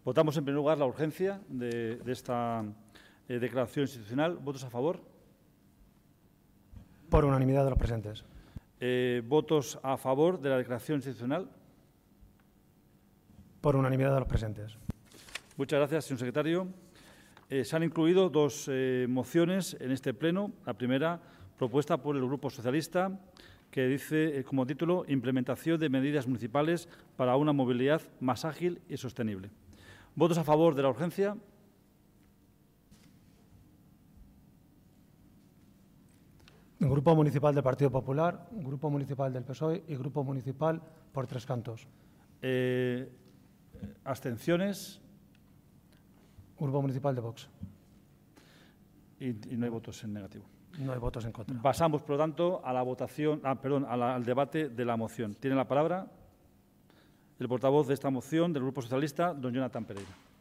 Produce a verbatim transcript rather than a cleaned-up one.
Votamos en primer lugar la urgencia de, de esta eh, declaración institucional. ¿Votos a favor? Por unanimidad de los presentes. Eh, ¿Votos a favor de la declaración institucional? Por unanimidad de los presentes. Muchas gracias, señor secretario. Eh, se han incluido dos eh, mociones en este pleno. La primera, propuesta por el Grupo Socialista, que dice eh, como título Implementación de medidas municipales para una movilidad más ágil y sostenible. ¿Votos a favor de la urgencia? Grupo Municipal del Partido Popular, Grupo Municipal del P S O E y Grupo Municipal por Tres Cantos. Eh, ¿Abstenciones? Grupo Municipal de Vox. Y, y no hay votos en negativo. No hay votos en contra. Pasamos, por lo tanto, a la votación, ah, perdón, a la, al debate de la moción. Tiene la palabra el portavoz de esta moción del Grupo Socialista, don Jonathan Pereira.